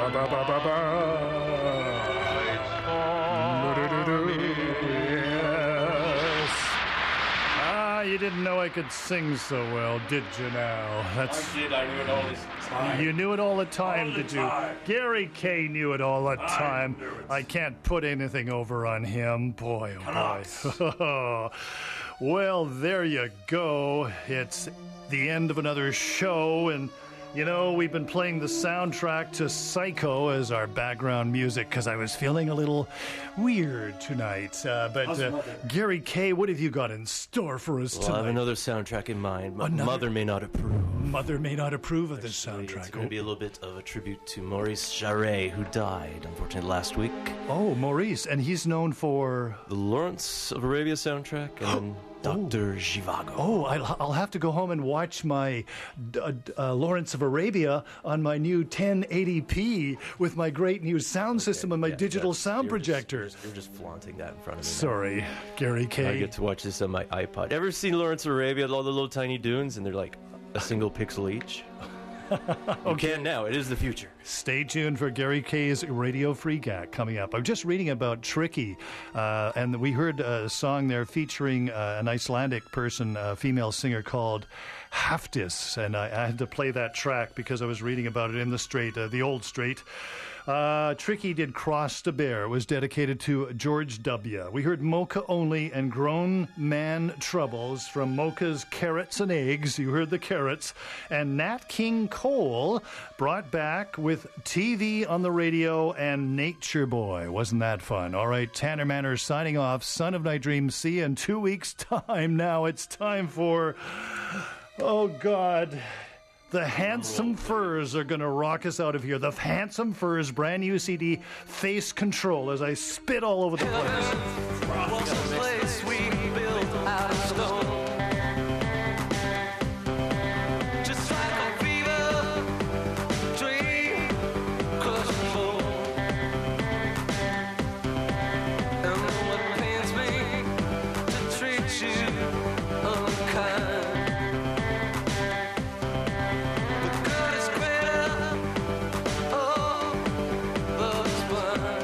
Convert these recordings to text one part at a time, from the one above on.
You didn't know I could sing so well, did you now? I did. I knew it all the time. You knew it all the time, All the did you? time. Gary Kay knew it all the time. knew it. I can't put anything over on him. Boy, oh Canucks. boy. Well, there you go. It's the end of another show, and you know, we've been playing the soundtrack to Psycho as our background music because I was feeling a little weird tonight. How's Mother? Gary Kay, what have you got in store for us Well, I tonight? have another soundtrack in mind. My Another? mother may not approve. Mother may not approve of this Actually, soundtrack. It's going to be a little bit of a tribute to Maurice Jarre, who died, unfortunately, last week. Oh, Maurice, and he's known for... The Lawrence of Arabia soundtrack, and then Dr. Zhivago. Oh, I'll have to go home and watch my Lawrence of Arabia on my new 1080p with my great new sound system and my digital sound projector. You're just flaunting that in front of me. Sorry, Gary I Kay. get to watch this on my iPod. Ever seen Lawrence of Arabia, all the little tiny dunes, and they're like a single pixel each? You can now. It is the future. Stay tuned for Gary Kay's Radio Free Gag coming up. I'm just reading about Tricky, and we heard a song there featuring an Icelandic person, a female singer called Hafdís, and I had to play that track because I was reading about it in the Strait, the old Strait. Tricky did Cross the Bear. It was dedicated to George W. We heard Mocha Only and Grown Man Troubles from Mocha's Carrots and Eggs. You heard the carrots. And Nat King Cole brought back with TV on the Radio and Nature Boy. Wasn't that fun? All right, Tanner Manor signing off. Son of Night Dream. See you in 2 weeks' time. Now it's time for... Oh, God... The Handsome Furs are going to rock us out of here. The Handsome Furs brand new CD, Face Control, as I spit all over the place. Was a place we built out of stone. Just like a fever dream, crush and bone. And what pains me to treat you unkind. The good is greater, oh, love's blind.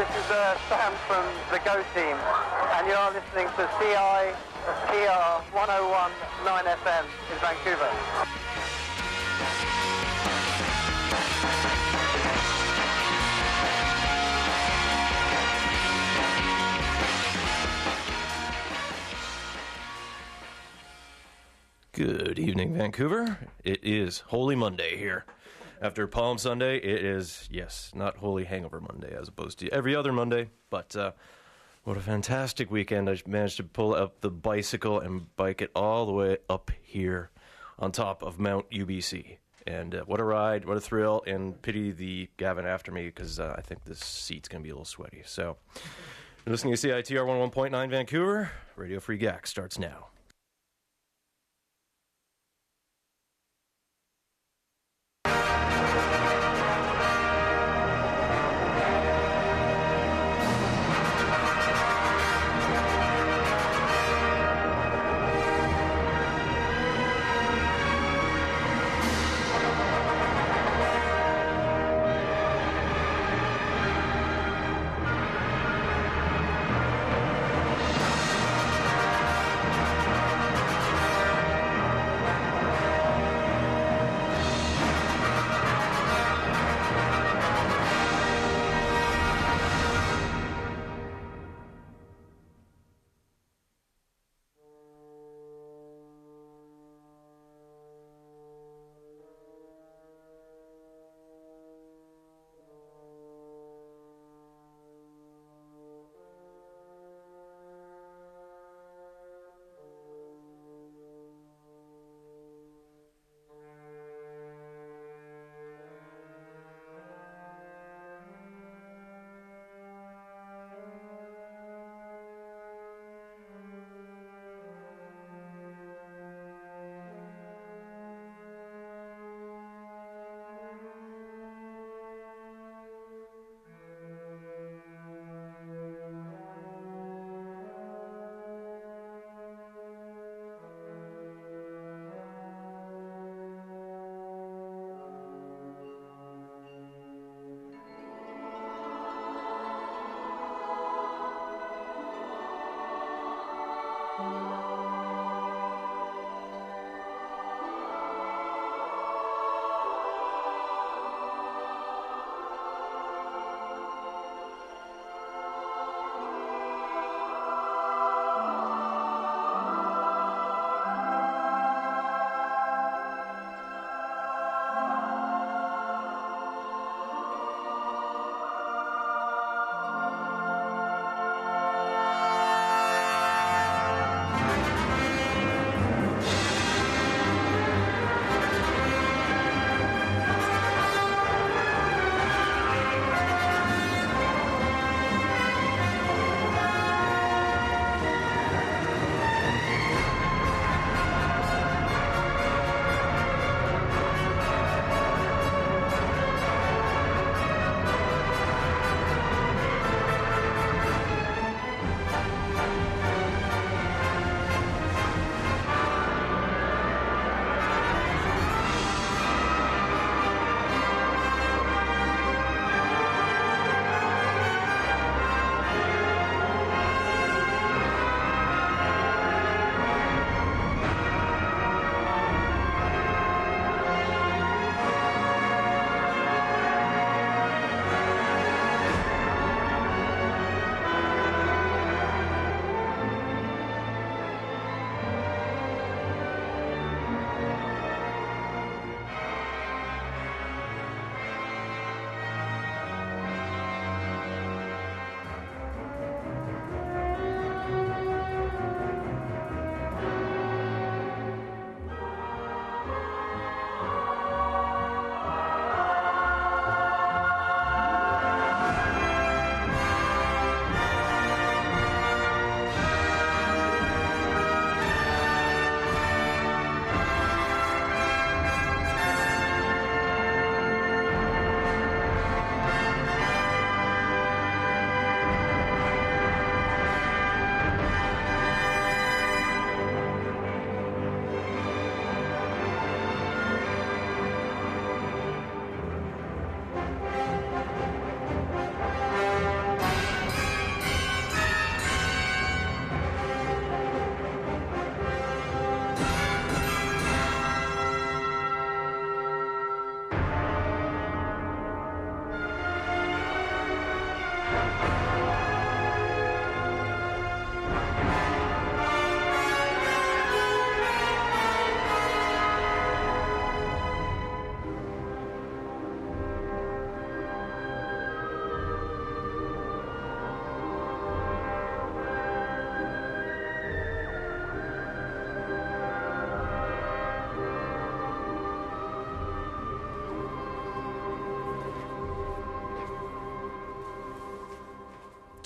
this is Sam from the Go Team, and you are listening to CITR 101.9 FM in Vancouver. Good evening, Vancouver. It is Holy Monday here. After Palm Sunday, it is, yes, not Holy Hangover Monday as opposed to every other Monday, but what a fantastic weekend. I managed to pull up the bicycle and bike it all the way up here on top of Mount UBC. And what a ride, what a thrill, and pity the Gavin after me because I think this seat's going to be a little sweaty. So, you're listening to CITR 101.9 Vancouver. Radio Free GAC starts now.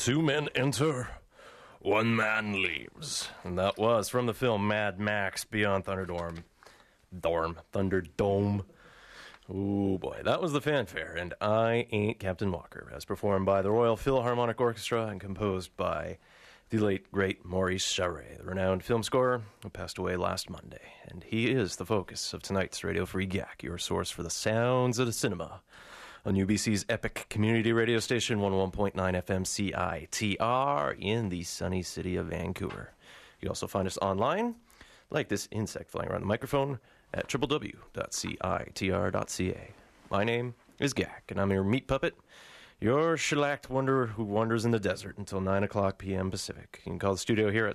Two men enter, one man leaves. And that was from the film Mad Max Beyond Thunderdome. Thunderdome. Oh boy, that was the fanfare, and I Ain't Captain Walker, as performed by the Royal Philharmonic Orchestra and composed by the late, great Maurice Jarre, the renowned film scorer who passed away last Monday. And he is the focus of tonight's Radio Free GAC, your source for the sounds of the cinema on UBC's epic community radio station, 101.9 FM CITR in the sunny city of Vancouver. You can also find us online, like this insect flying around the microphone, at www.citr.ca. My name is Gak, and I'm your meat puppet, your shellacked wanderer who wanders in the desert until 9 o'clock p.m. Pacific. You can call the studio here at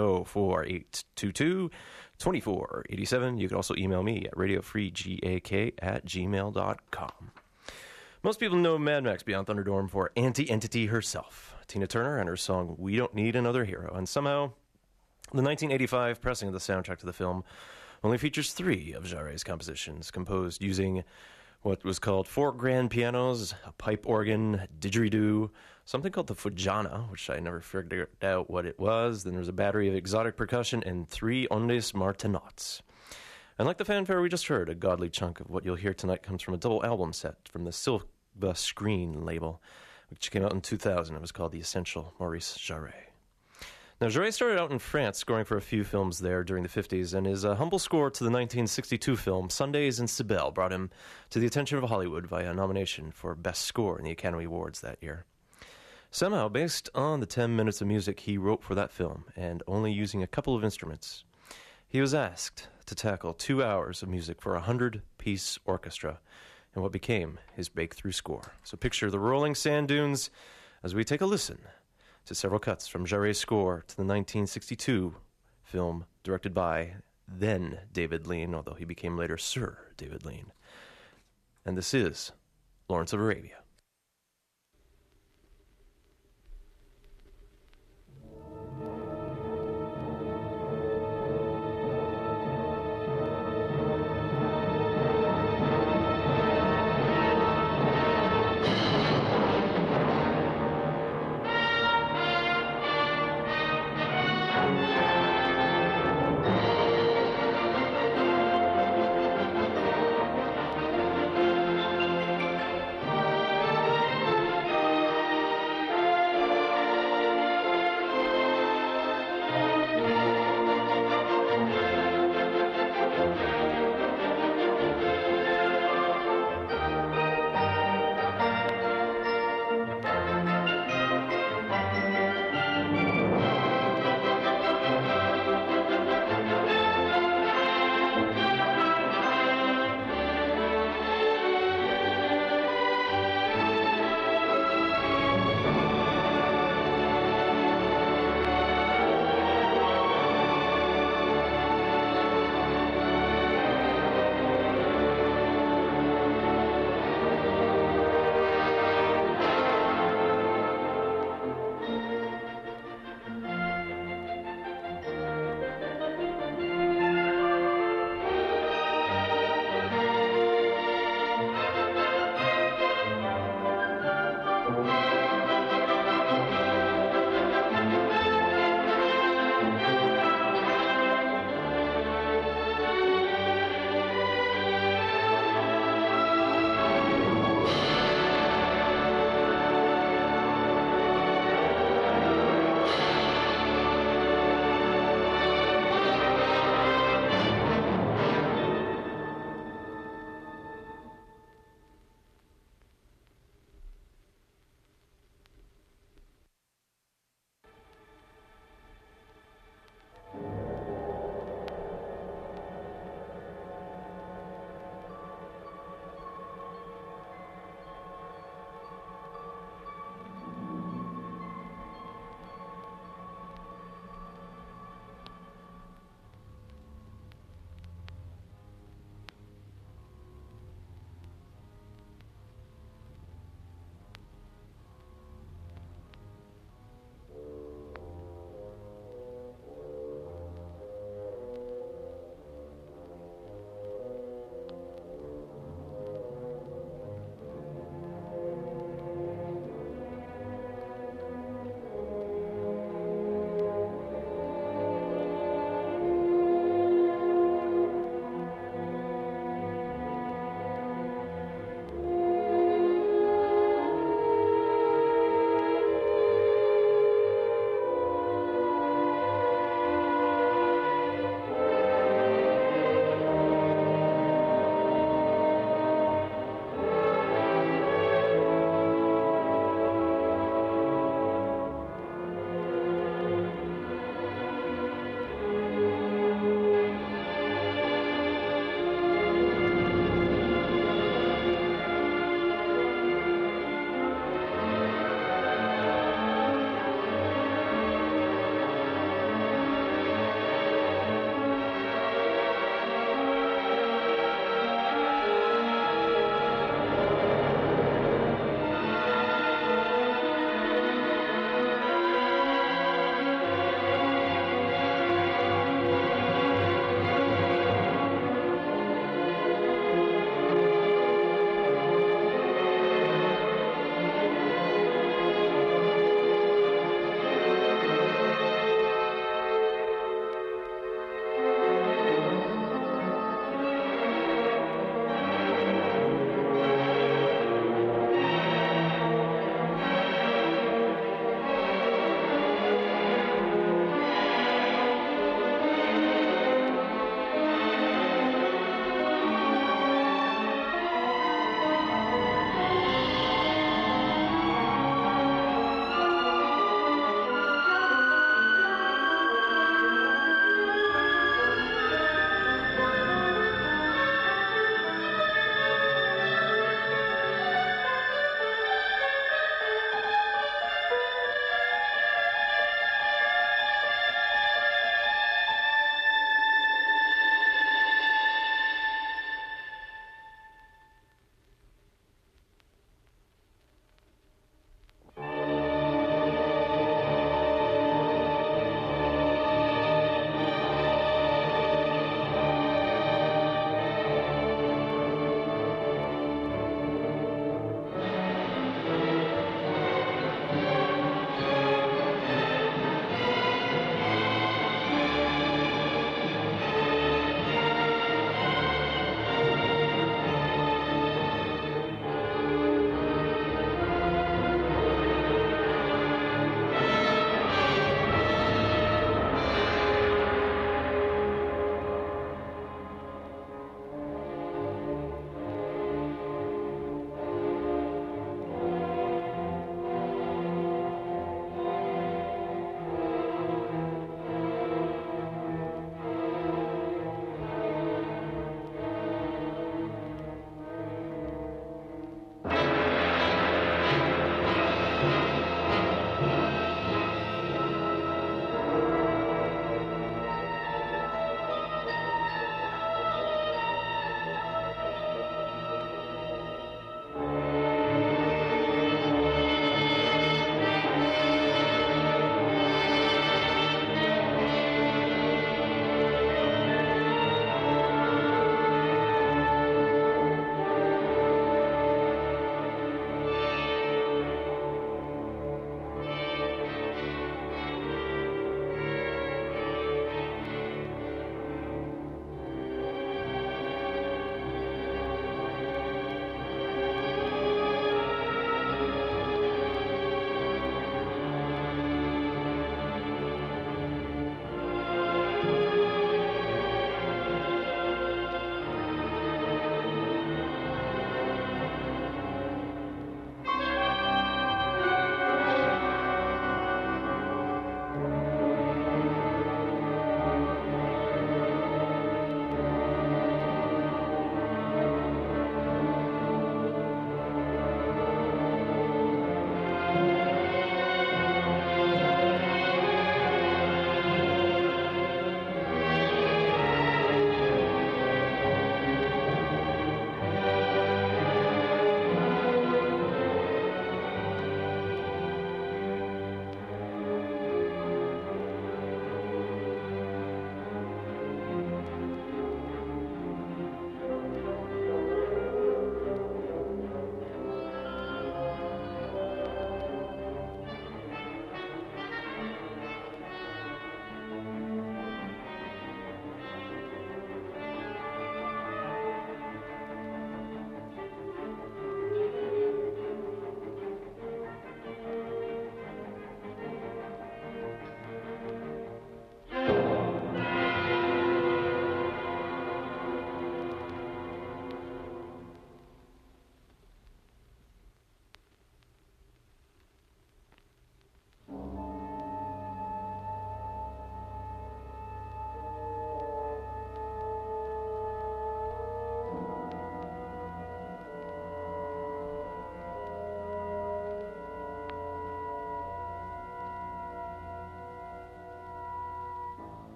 604-822-2487. You can also email me at radiofreegak@gmail.com. Most people know Mad Max Beyond Thunderdome for Anti-Entity herself, Tina Turner, and her song We Don't Need Another Hero. And somehow, the 1985 pressing of the soundtrack to the film only features 3 of Jarre's compositions, composed using what was called 4 grand pianos, a pipe organ, didgeridoo, something called the fujana, which I never figured out what it was. Then there was a battery of exotic percussion and 3 ondes martinots. And like the fanfare we just heard, a godly chunk of what you'll hear tonight comes from a double album set from the Silva Screen label, which came out in 2000. It was called The Essential Maurice Jarre. Now, Jarre started out in France, scoring for a few films there during the 50s, and his humble score to the 1962 film Sundays in Cibele brought him to the attention of Hollywood via a nomination for Best Score in the Academy Awards that year. Somehow, based on the 10 minutes of music he wrote for that film, and only using a couple of instruments, he was asked to tackle 2 hours of music for a 100-piece orchestra in what became his breakthrough score. So picture the rolling sand dunes as we take a listen to several cuts from Jarre's score to the 1962 film directed by then David Lean, although he became later Sir David Lean. And this is Lawrence of Arabia.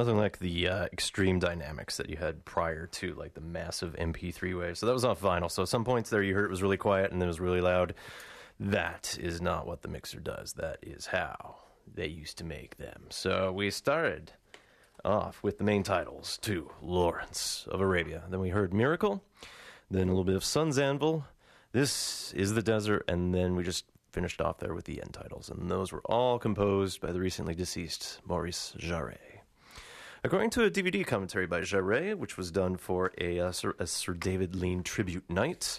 Nothing like the extreme dynamics that you had prior to, like the massive MP3 wave. So that was off vinyl. So at some points there you heard it was really quiet and then it was really loud. That is not what the mixer does. That is how they used to make them. So we started off with the main titles to Lawrence of Arabia. Then we heard Miracle, then a little bit of Sun's Anvil, This is the Desert, and then we just finished off there with the end titles. And those were all composed by the recently deceased Maurice Jarre. According to a DVD commentary by Jarre, which was done for a Sir David Lean tribute night,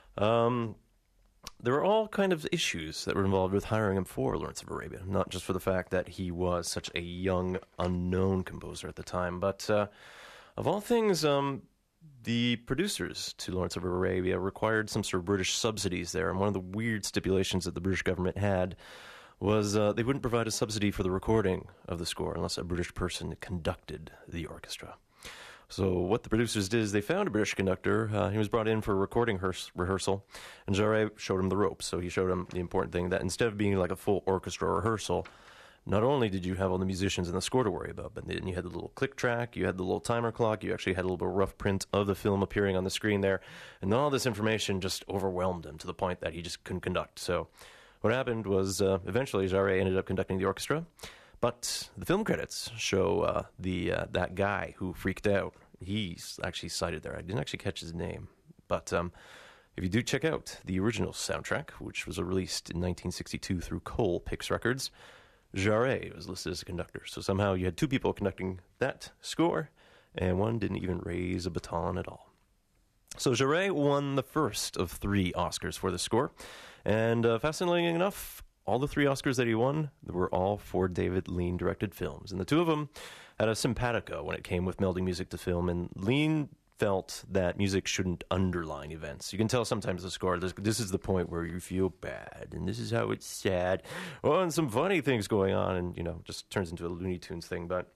there were all kind of issues that were involved with hiring him for Lawrence of Arabia. Not just for the fact that he was such a young, unknown composer at the time, but of all things, the producers to Lawrence of Arabia required some sort of British subsidies there. And one of the weird stipulations that the British government had was they wouldn't provide a subsidy for the recording of the score unless a British person conducted the orchestra. So what the producers did is they found a British conductor. He was brought in for a recording rehearsal, and Jarre showed him the ropes. So he showed him the important thing, that instead of being like a full orchestra rehearsal, not only did you have all the musicians and the score to worry about, but then you had the little click track, you had the little timer clock, you actually had a little bit of rough print of the film appearing on the screen there, and all this information just overwhelmed him to the point that he just couldn't conduct. So what happened was eventually Jarre ended up conducting the orchestra, but the film credits show that guy who freaked out. He's actually cited there. I didn't actually catch his name, but if you do check out the original soundtrack, which was released in 1962 through Cole Pix Records, Jarre was listed as a conductor. So somehow you had two people conducting that score, and one didn't even raise a baton at all. So Jarre won the first of 3 Oscars for the score, and fascinatingly enough, all the 3 Oscars that he won were all for David Lean directed films, and the 2 of them had a simpatico when it came with melding music to film, and Lean felt that music shouldn't underline events. You can tell sometimes the score, this is the point where you feel bad, and this is how it's sad. Oh, and some funny things going on, and, just turns into a Looney Tunes thing. But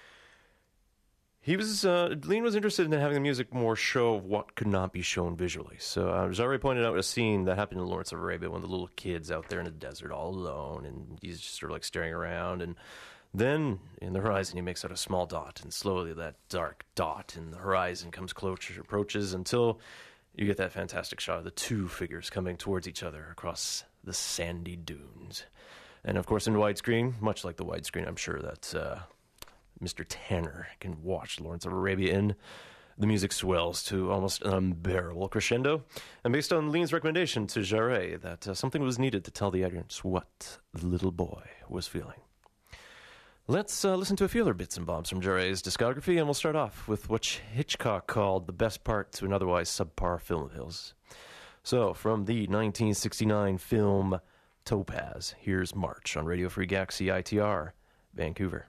Lean was interested in having the music more show what could not be shown visually. So Jarre pointed out a scene that happened in Lawrence of Arabia when the little kid's out there in the desert all alone, and he's just sort of like staring around, and then, in the horizon, he makes out a small dot, and slowly that dark dot in the horizon comes closer, approaches, until you get that fantastic shot of the 2 figures coming towards each other across the sandy dunes. And, of course, in widescreen, much like the widescreen I'm sure that Mr. Tanner can watch Lawrence of Arabia in, the music swells to almost an unbearable crescendo. And based on Lean's recommendation to Jarre, that something was needed to tell the audience what the little boy was feeling. Let's listen to a few other bits and bobs from Jarre's discography, and we'll start off with what Hitchcock called the best part to an otherwise subpar film of his. So, from the 1969 film Topaz, here's March on Radio Free GAC CITR, Vancouver.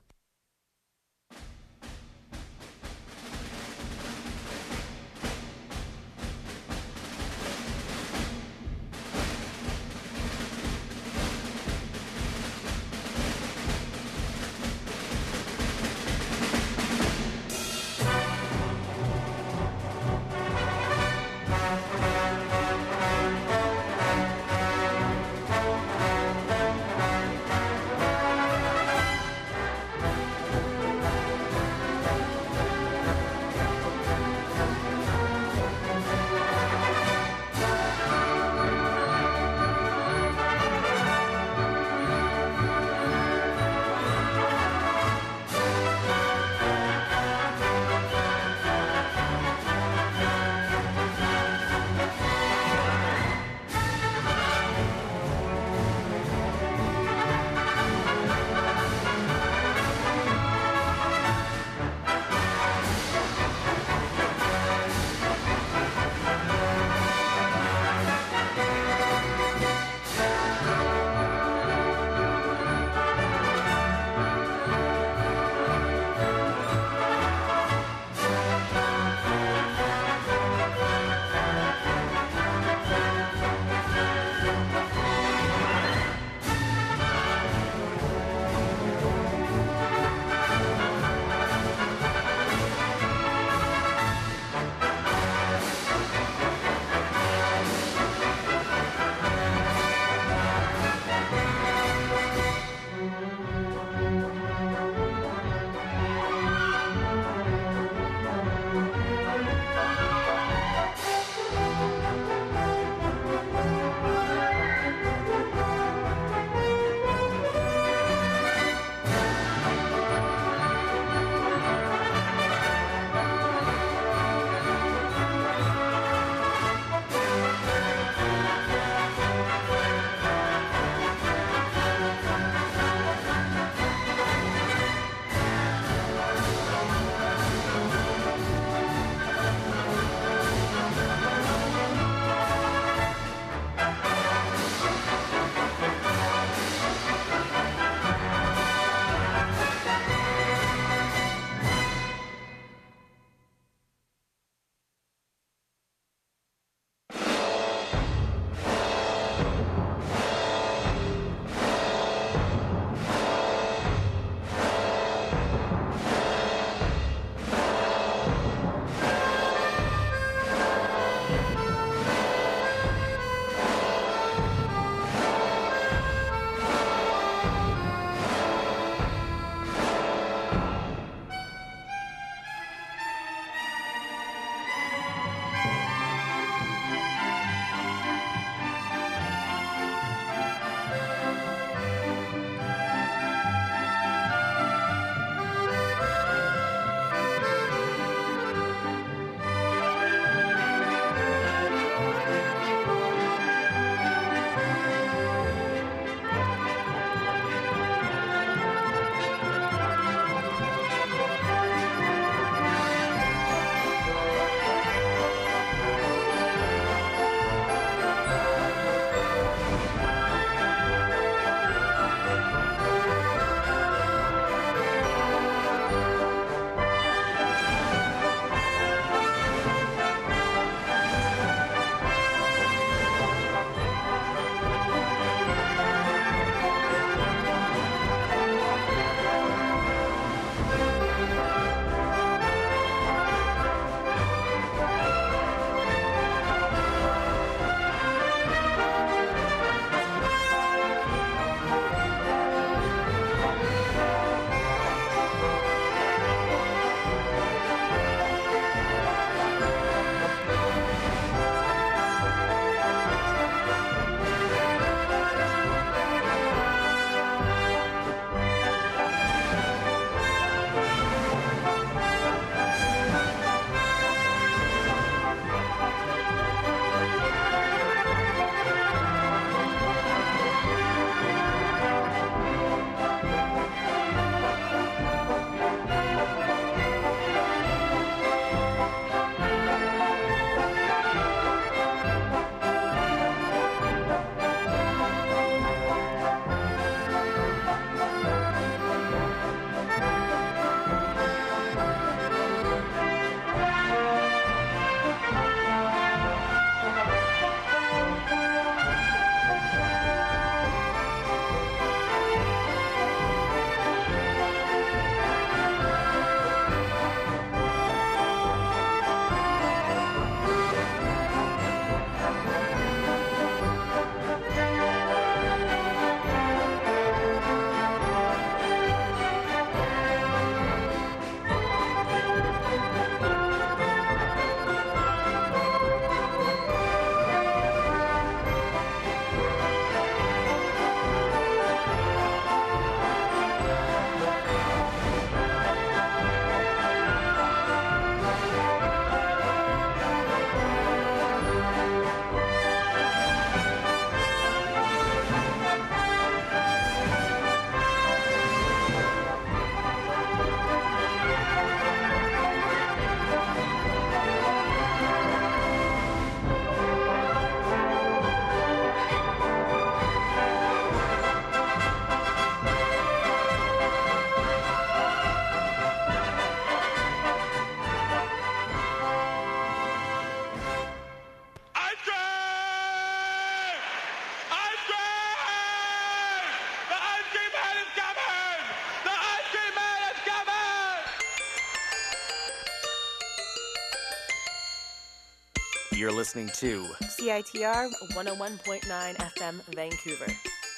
You're listening to CITR 101.9 FM, Vancouver.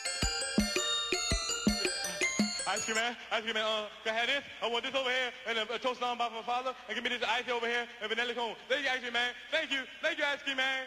Ice cream man, can I have this? I want this over here, and a toast on by my father, and give me this ice over here, and vanilla cone. Thank you, ice cream man. Thank you, ice cream man.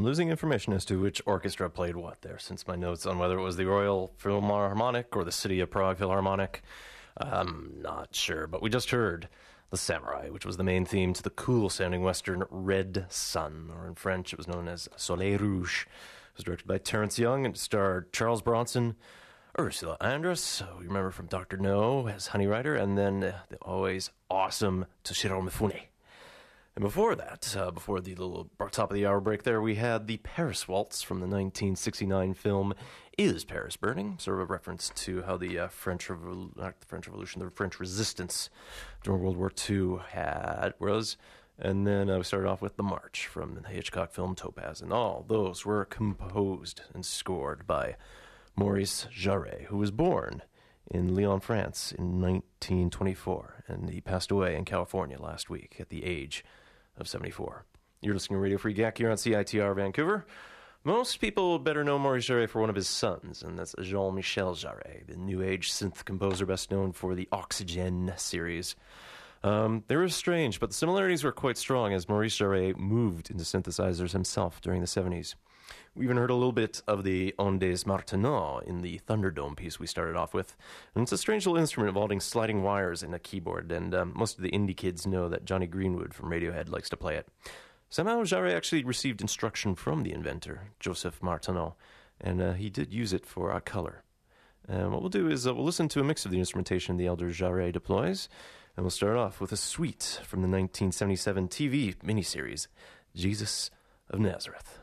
losing information as to which orchestra played what there, since my notes on whether it was the Royal Philharmonic or the City of Prague Philharmonic. I'm not sure, but we just heard The Samurai, which was the main theme to the cool-sounding western Red Sun, or in French it was known as Soleil Rouge. It was directed by Terrence Young and starred Charles Bronson, Ursula Andress, who you remember from Dr. No as Honey Rider, and then the always awesome Toshiro Mifune. And before that, before the little top of the hour break there, we had the Paris Waltz from the 1969 film Is Paris Burning? Sort of a reference to how the French Revolution, the French Resistance during World War II was. And then we started off with The March from the Hitchcock film Topaz. And all those were composed and scored by Maurice Jarre, who was born in Lyon, France in 1924. And he passed away in California last week at the age of 74. You're listening to Radio Free Gack here on CITR Vancouver. Most people better know Maurice Jarre for one of his sons, and that's Jean-Michel Jarre, the new age synth composer best known for the Oxygen series. They were strange, but the similarities were quite strong as Maurice Jarre moved into synthesizers himself during the 70s. We even heard a little bit of the Ondes Martenot in the Thunderdome piece we started off with. And it's a strange little instrument involving sliding wires and a keyboard, and most of the indie kids know that Johnny Greenwood from Radiohead likes to play it. Somehow Jarre actually received instruction from the inventor, Joseph Martenot, and he did use it for color. And what we'll do is we'll listen to a mix of the instrumentation the elder Jarre deploys, and we'll start off with a suite from the 1977 TV miniseries, Jesus of Nazareth.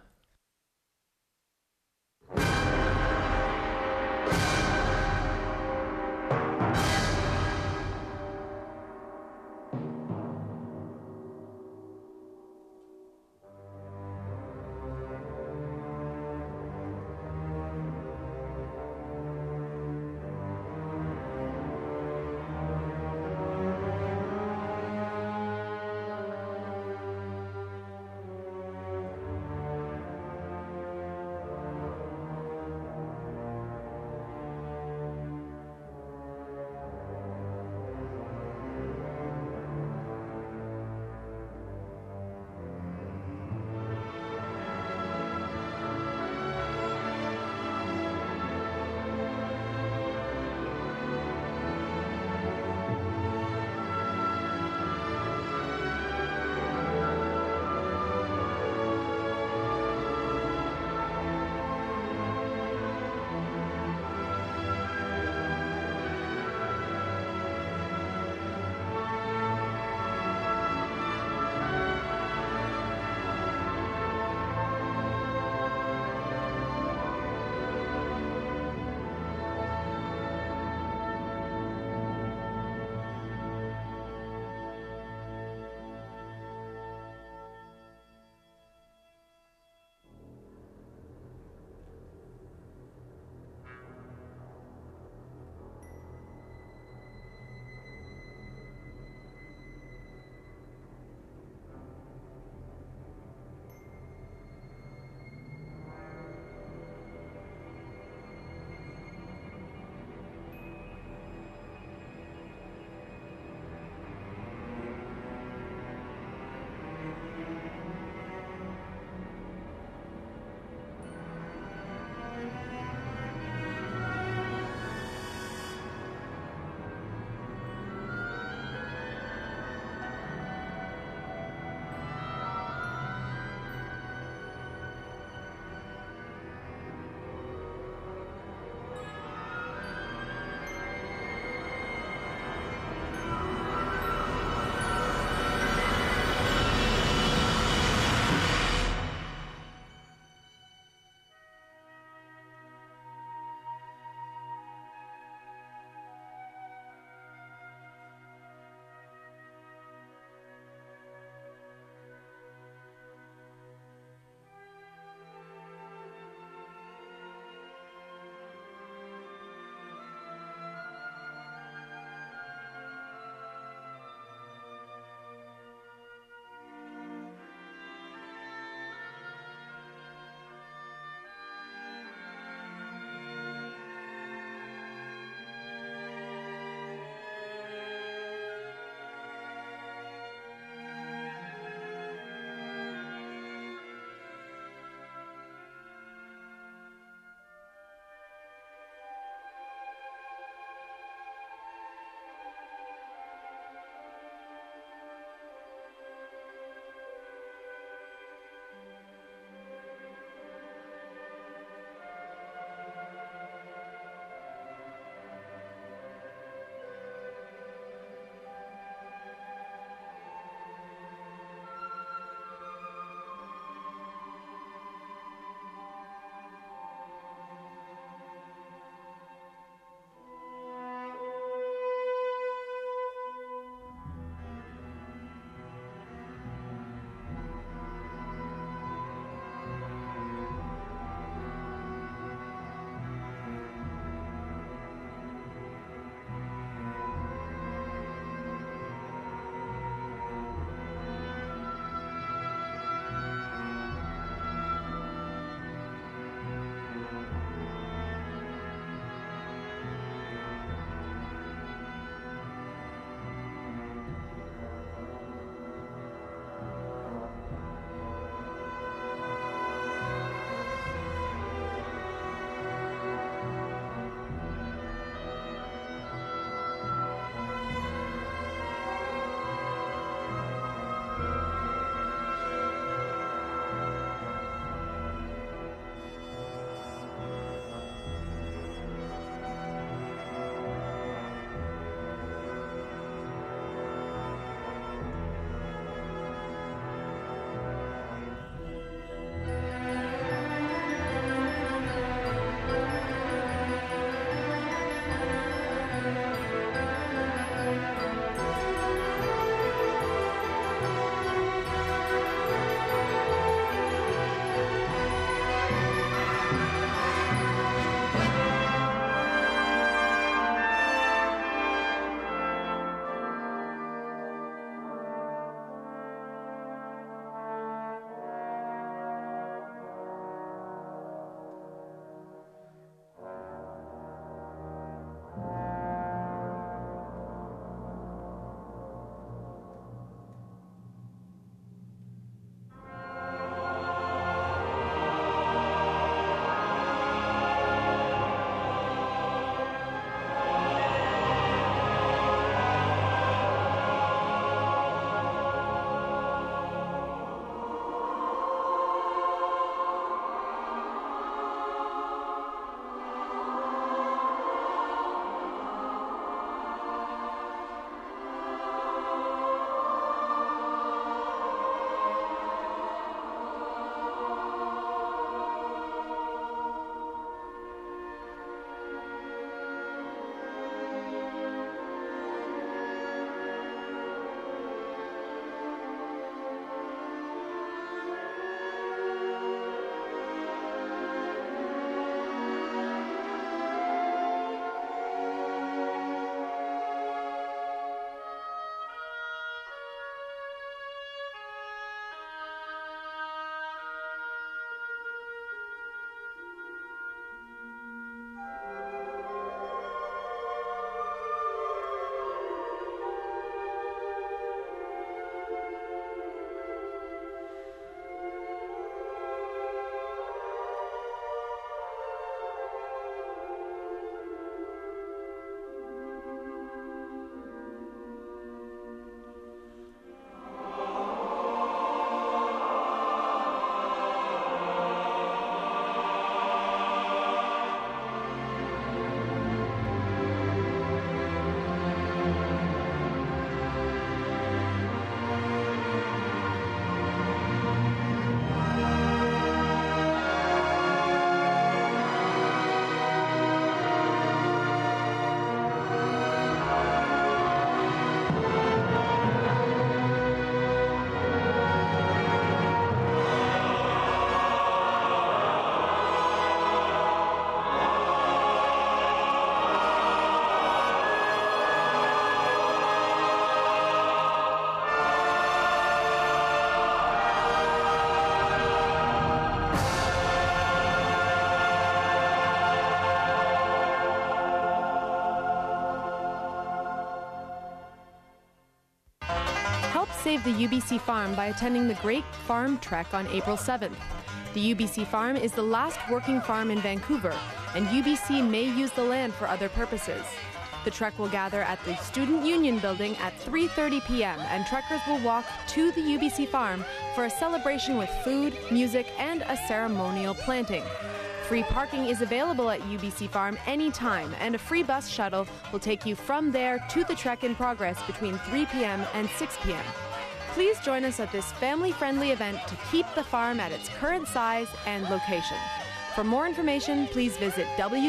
save the UBC farm by attending the Great Farm Trek on April 7th. The UBC farm is the last working farm in Vancouver, and UBC may use the land for other purposes. The trek will gather at the Student Union Building at 3:30 p.m. and trekkers will walk to the UBC farm for a celebration with food, music, and a ceremonial planting. Free parking is available at UBC Farm anytime, and a free bus shuttle will take you from there to the trek in progress between 3 p.m. and 6 p.m. Please join us at this family-friendly event to keep the farm at its current size and location. For more information, please visit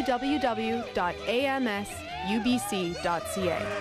www.amsubc.ca.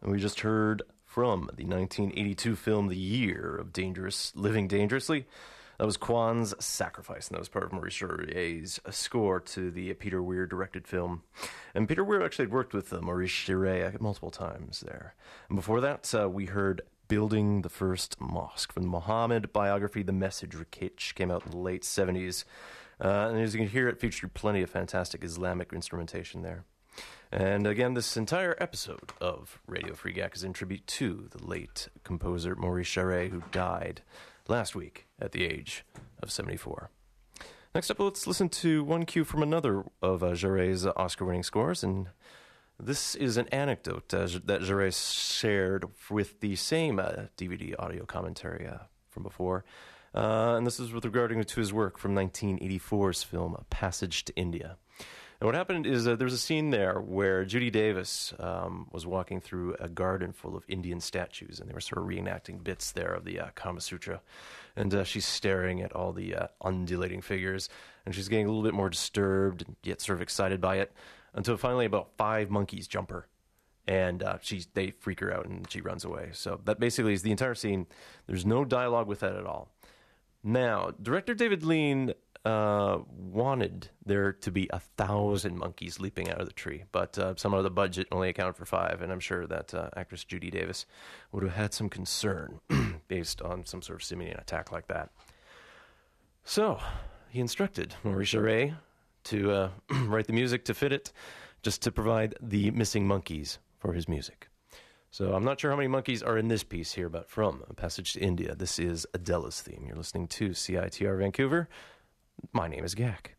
And we just heard from the 1982 film The Year of Living Dangerously. That was Kwan's Sacrifice, and that was part of Maurice Jarre's score to the Peter Weir directed film. And Peter Weir actually had worked with Maurice Jarre multiple times there. And before that, we heard Building the First Mosque from the Muhammad biography, The Message, which came out in the late 70s. And as you can hear, it featured plenty of fantastic Islamic instrumentation there. And again, this entire episode of Radio Free Gack is in tribute to the late composer Maurice Jarre, who died last week at the age of 74. Next up, let's listen to one cue from another of Jarre's Oscar-winning scores, and this is an anecdote that Jarre shared with the same DVD audio commentary from before, and this is with regarding to his work from 1984's film Passage to India. And what happened is there was a scene there where Judy Davis was walking through a garden full of Indian statues, and they were sort of reenacting bits there of the Kama Sutra. And she's staring at all the undulating figures, and she's getting a little bit more disturbed, yet sort of excited by it, until finally about 5 monkeys jump her. And they freak her out, and she runs away. So that basically is the entire scene. There's no dialogue with that at all. Now, director David Lean wanted there to be 1,000 monkeys leaping out of the tree, but somehow the budget only accounted for 5, and I'm sure that actress Judy Davis would have had some concern based on some sort of simian attack like that. So he instructed Maurice Jarre to write the music to fit it, just to provide the missing monkeys for his music. So I'm not sure how many monkeys are in this piece here, but from Passage to India, this is Adela's theme. You're listening to CITR Vancouver. My name is Gack.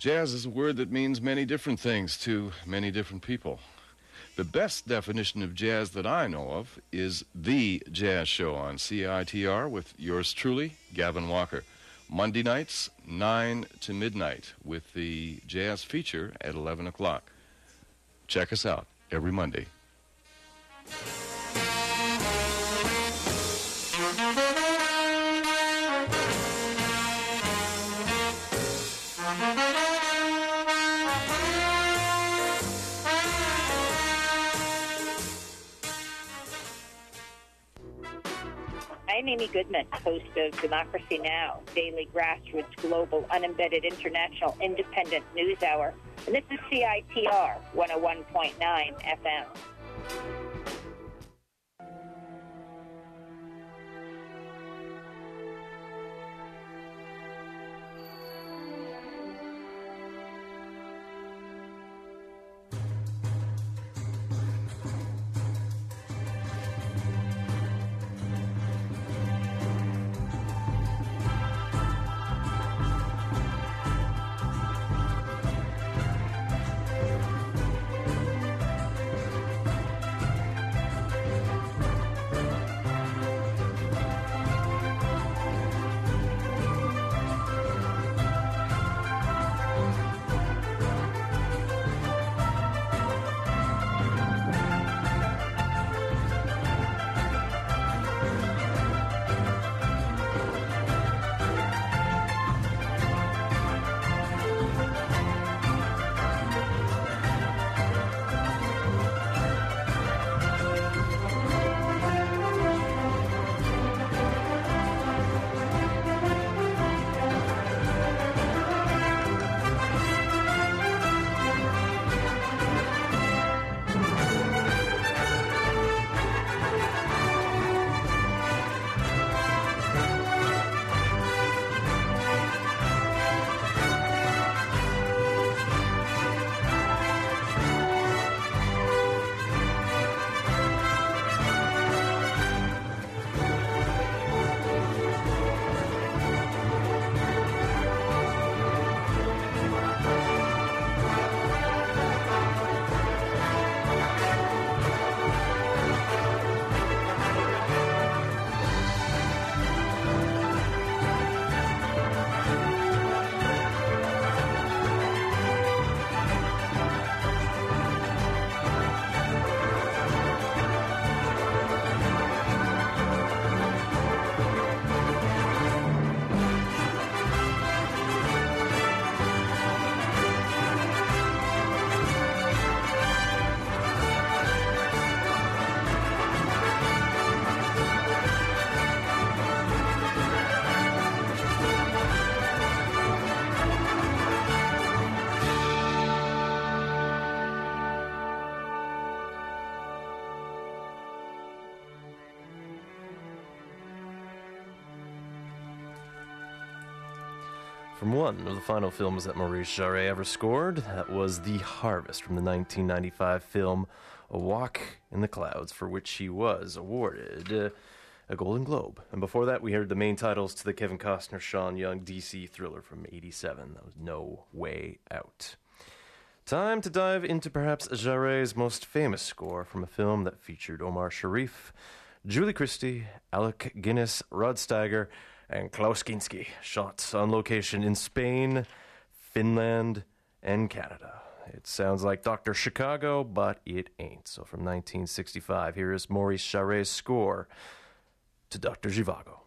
Jazz is a word that means many different things to many different people. The best definition of jazz that I know of is The Jazz Show on CITR with yours truly, Gavin Walker. Monday nights, 9 to midnight, with the jazz feature at 11 o'clock. Check us out every Monday. I'm Amy Goodman, host of Democracy Now!, daily grassroots, global, unembedded, international, independent news hour. And this is CITR 101.9 FM. From one of the final films that Maurice Jarre ever scored, that was The Harvest from the 1995 film A Walk in the Clouds, for which he was awarded a Golden Globe. And before that, we heard the main titles to the Kevin Costner, Sean Young DC thriller from '87. That was No Way Out. Time to dive into perhaps Jarre's most famous score from a film that featured Omar Sharif, Julie Christie, Alec Guinness, Rod Steiger, and Klaus Kinski, shot on location in Spain, Finland, and Canada. It sounds like Dr. Chicago, but it ain't. So from 1965, here is Maurice Jarre's score to Dr. Zhivago.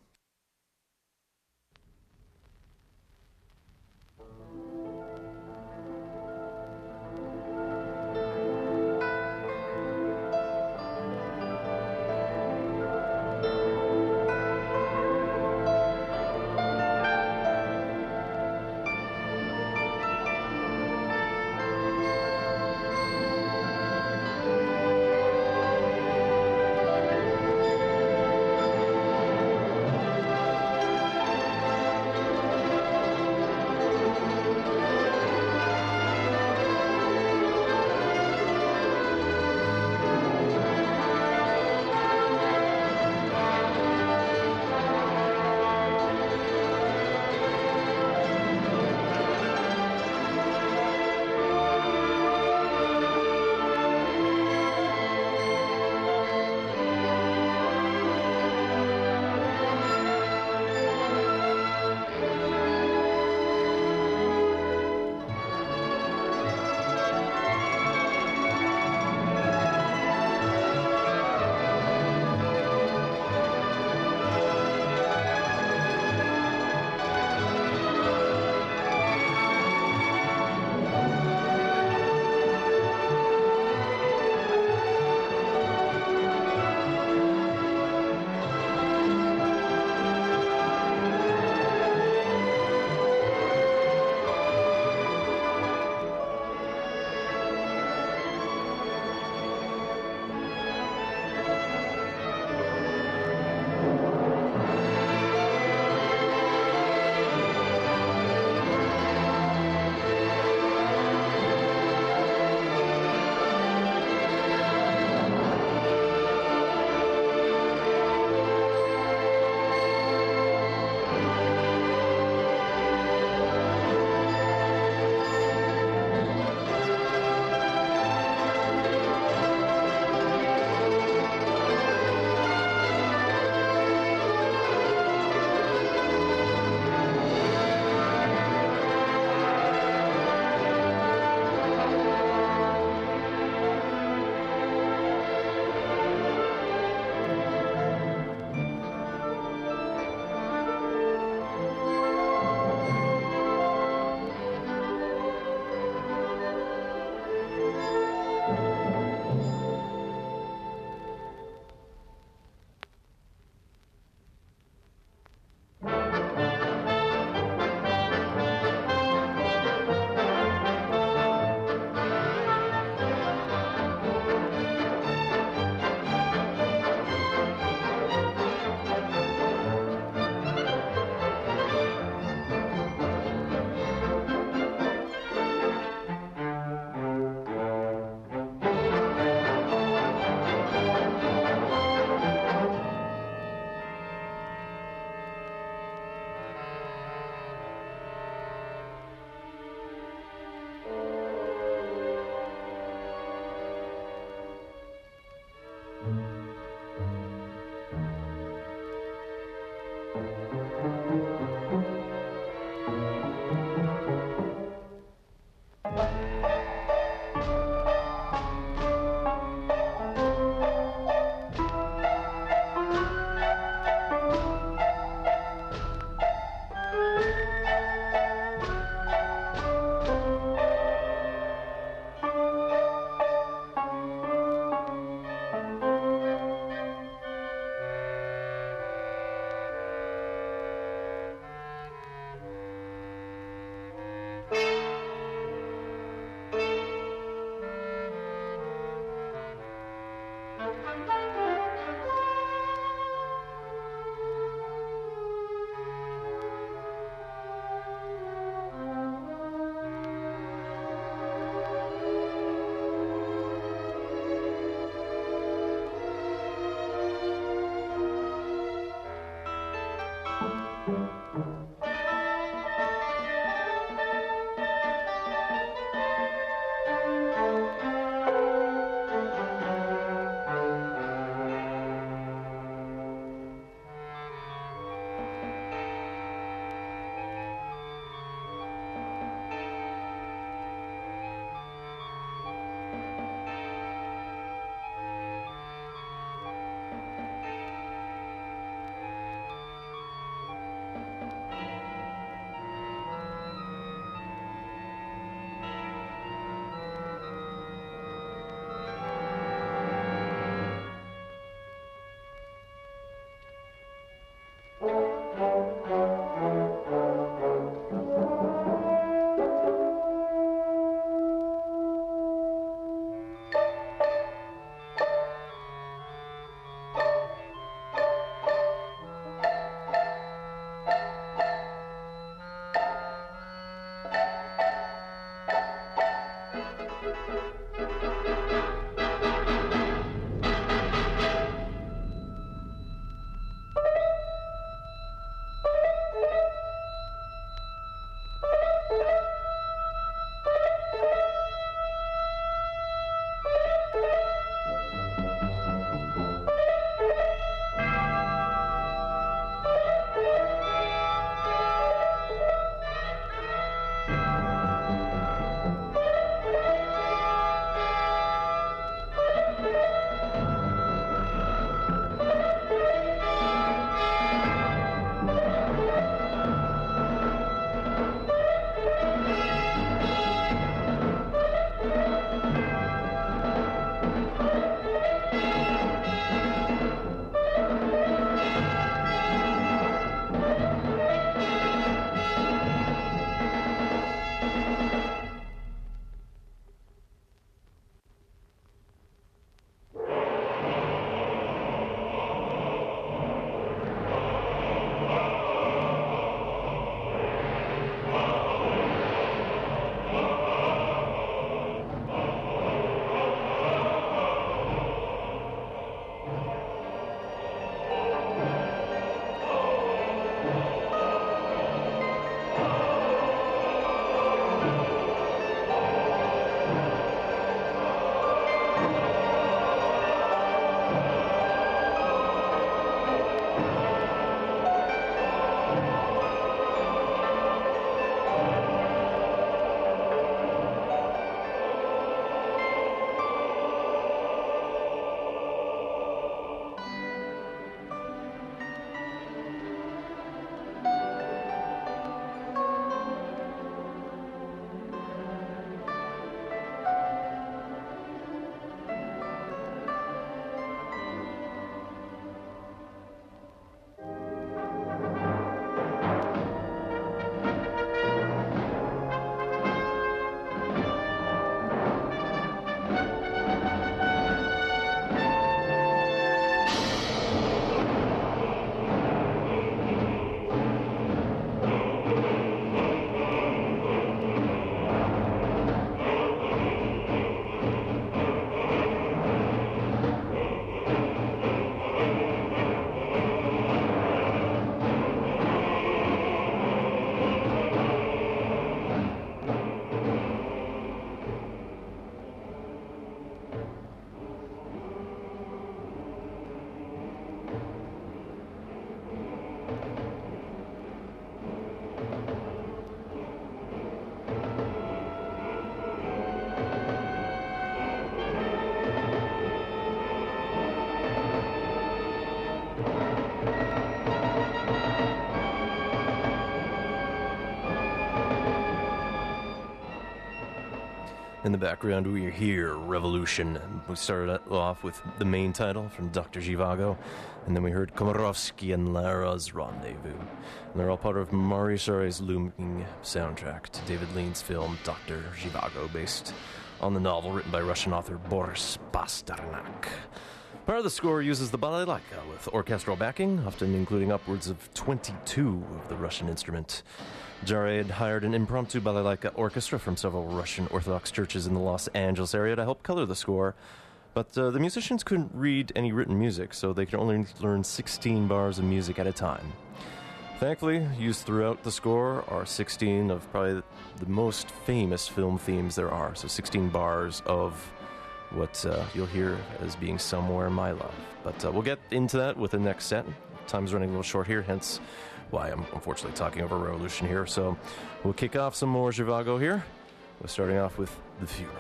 In the background, we hear Revolution. We started off with the main title from Dr. Zhivago, and then we heard Komarovsky and Lara's Rendezvous. And they're all part of Maury Sauré's looming soundtrack to David Lean's film Dr. Zhivago, based on the novel written by Russian author Boris Pasternak. Part of the score uses the balalaika with orchestral backing, often including upwards of 22 of the Russian instrument. Jared hired an impromptu balalaika orchestra from several Russian Orthodox churches in the Los Angeles area to help color the score, but the musicians couldn't read any written music, so they could only learn 16 bars of music at a time. Thankfully, used throughout the score are 16 of probably the most famous film themes there are, so 16 bars of what you'll hear as being Somewhere My Love. But we'll get into that with the next set. Time's running a little short here, hence why I'm unfortunately talking over Revolution here. So we'll kick off some more Zhivago here. We're starting off with The Funeral.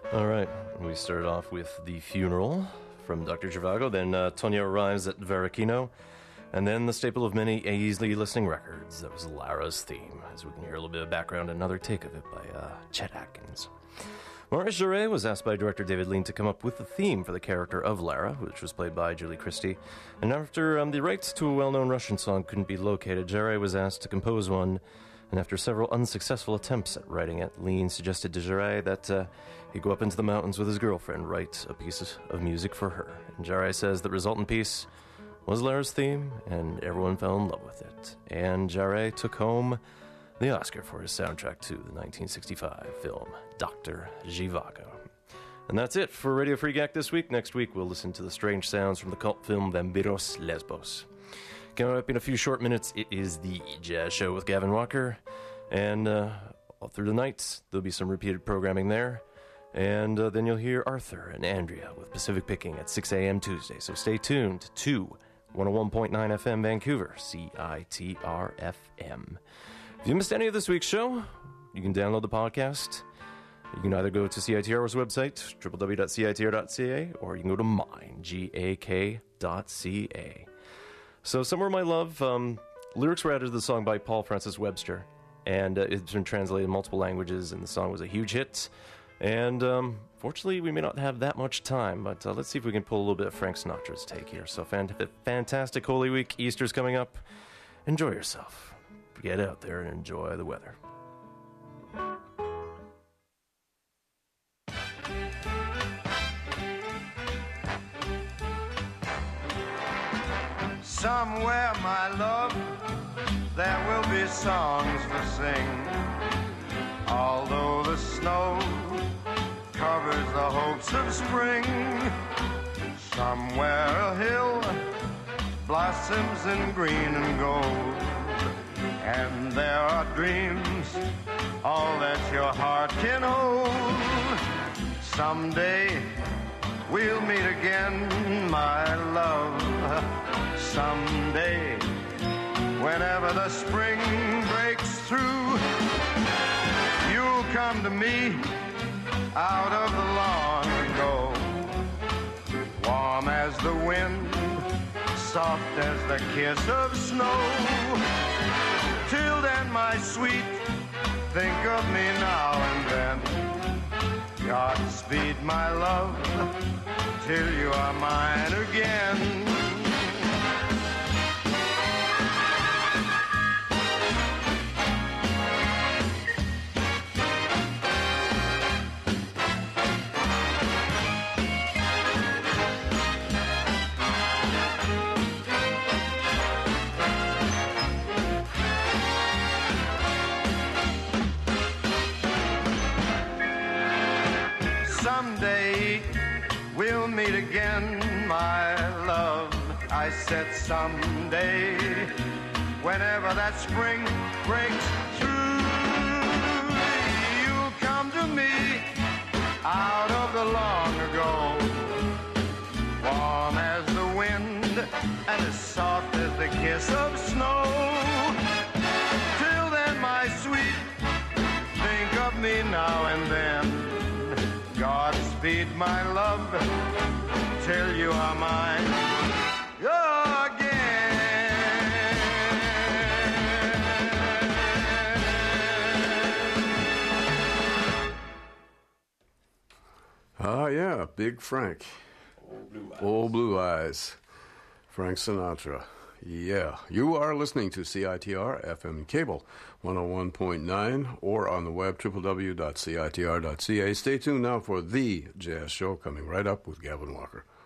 All right, we started off with The Funeral from Dr. Zhivago, then Tonya Arrives at Varakino, and then the staple of many easily listening records, that was Lara's theme, as we can hear a little bit of background, another take of it by Chet Atkins. Maurice Jarre was asked by director David Lean to come up with the theme for the character of Lara, which was played by Julie Christie, and after the rights to a well-known Russian song couldn't be located, Jarre was asked to compose one, and after several unsuccessful attempts at writing it, Lean suggested to Jarre that he'd go up into the mountains with his girlfriend, write a piece of music for her. And Jarre says the resultant piece was Lara's theme, and everyone fell in love with it. And Jarre took home the Oscar for his soundtrack to the 1965 film Dr. Zhivago. And that's it for Radio Free Gack this week. Next week, we'll listen to the strange sounds from the cult film Vampiros Lesbos. Coming up in a few short minutes, it is the Jazz Show with Gavin Walker. And all through the night, there'll be some repeated programming there. And then you'll hear Arthur and Andrea with Pacific Picking at 6 a.m. Tuesday. So stay tuned to 101.9 FM Vancouver, CITR FM. If you missed any of this week's show, you can download the podcast. You can either go to CITR's website, www.citr.ca, or you can go to mine, GAK.ca. So, Somewhere My Love, lyrics were added to the song by Paul Francis Webster, and it's been translated in multiple languages, and the song was a huge hit. And fortunately, we may not have that much time, but let's see if we can pull a little bit of Frank Sinatra's take here. So, fantastic Holy Week, Easter's coming up. Enjoy yourself. Get out there and enjoy the weather. Somewhere, my love, there will be songs to sing. Although the snow covers the hopes of spring, somewhere a hill blossoms in green and gold. And there are dreams, all that your heart can hold. Someday we'll meet again, my love. Someday, whenever the spring breaks through, you'll come to me out of the long ago. Warm as the wind, soft as the kiss of snow. Till then, my sweet, think of me now and then. Godspeed, my love, till you are mine again. Someday we'll meet again, my love. I said someday, whenever that spring breaks through, you'll come to me out of the long ago. Warm as the wind and as soft as the kiss of snow. Till then, my sweet, think of me now and then. Godspeed, my love, till you are mine again. Ah, yeah, Big Frank. Old Blue Eyes. Frank Sinatra. Yeah, you are listening to CITR FM Cable 101.9 or on the web www.citr.ca. Stay tuned now for The Jazz Show coming right up with Gavin Walker.